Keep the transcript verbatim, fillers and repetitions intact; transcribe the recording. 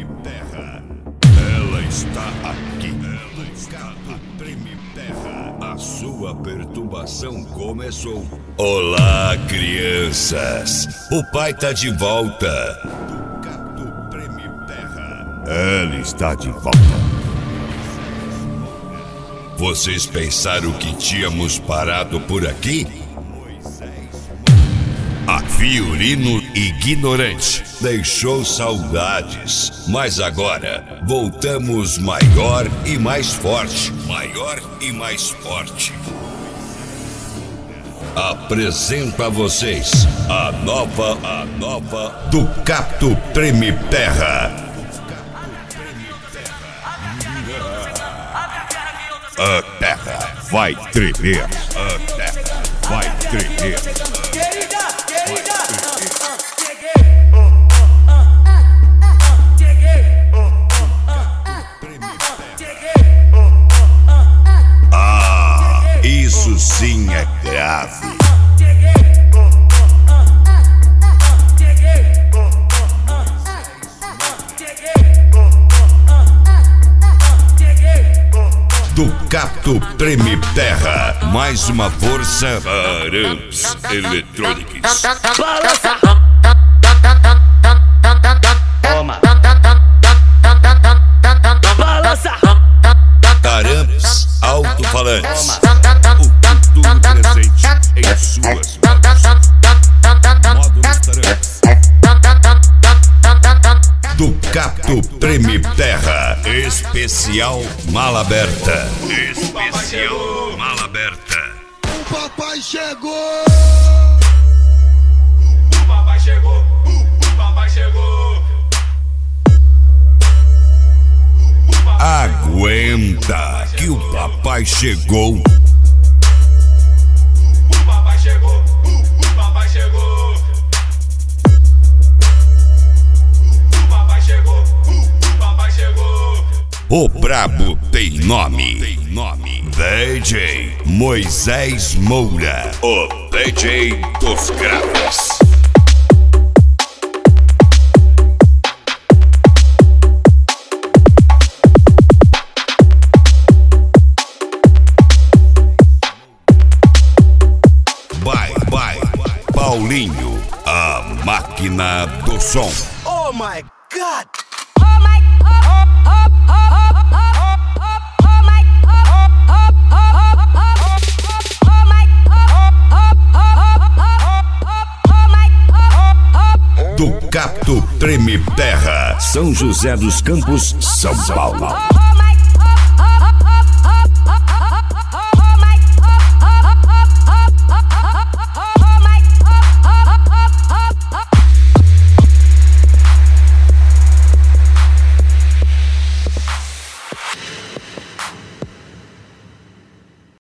Treme Terra. Ela está aqui. Ela está no Treme Terra. A sua perturbação começou. Olá, crianças. O pai tá de volta. Do Treme Terra. Ela está de volta. Vocês pensaram que tínhamos parado por aqui? A Fiorino ignorante deixou saudades, mas agora voltamos maior e mais forte. Maior e mais forte. Apresento a vocês a nova, a nova do Capto Treme Terra. A terra vai tremer. A terra vai tremer. Ah, isso sim é grave. Do Capto Treme Terra, mais uma força. Aramps Eletrônicos. Balança. Toma. Balança. Aramps Alto-Falantes. O futuro presente em suas mãos. Módulos Aramps. Do Capto Treme Terra, especial Mala Aberta. Especial Mala Aberta. O papai chegou! O papai chegou! O papai chegou! Aguenta que o papai chegou. O papai chegou! O papai chegou! O brabo tem nome. Tem nome. D J Moisés Moura. O D J dos graves. Vai, vai, Paulinho, a máquina do som. Oh my God! Oh my, oh, oh, oh, oh, oh, oh my, oh, do Capto Treme Terra, São José dos Campos, São Paulo.